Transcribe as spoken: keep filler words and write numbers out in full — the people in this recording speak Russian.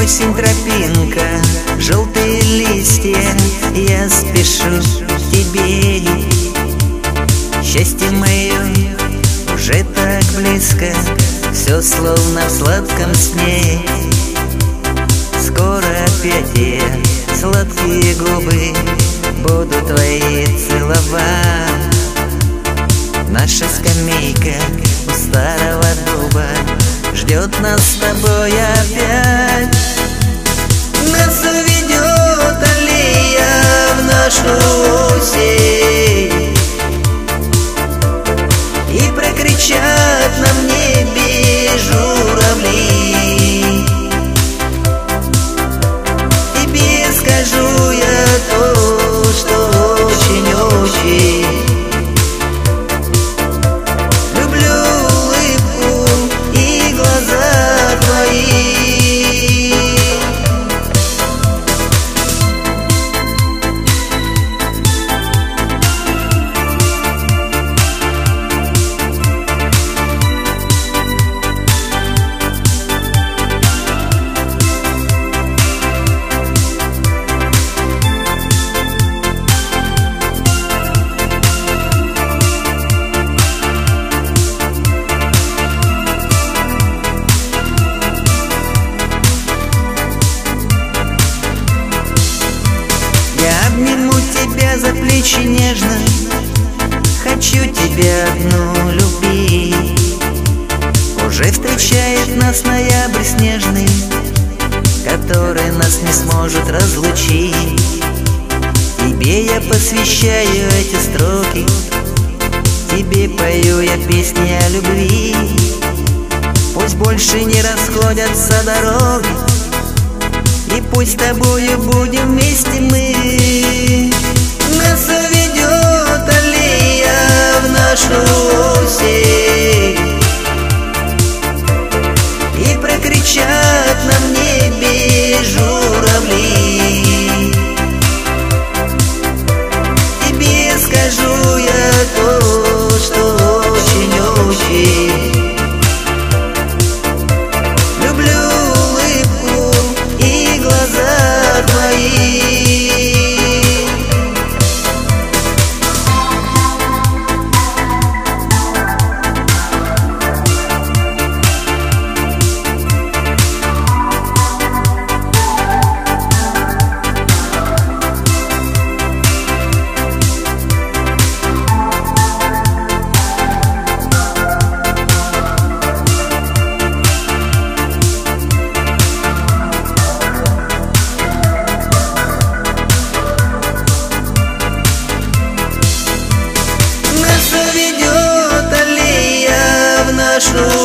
Осень, тропинка, желтые листья, я спешу к тебе. Счастье мое уже так близко, все словно в сладком сне. Скоро опять я сладкие губы буду твои целовать. Наша скамейка у старого дуба ждет нас с тобой опять. Нас уведет аллея в нашу осень, и прокричат на небе журавли. Тебе скажу я то, что очень-очень обниму тебя за плечи нежно, хочу тебя одну любить. Уже встречает нас ноябрь снежный, который нас не сможет разлучить. Тебе я посвящаю эти строки, тебе пою я песни о любви. Пусть больше не расходятся дороги, и пусть с тобою будем вместе мы. Нас уведет аллея в нашу осень, и прокричат на небе журавли. Тебе скажу я то, что очень-очень нашу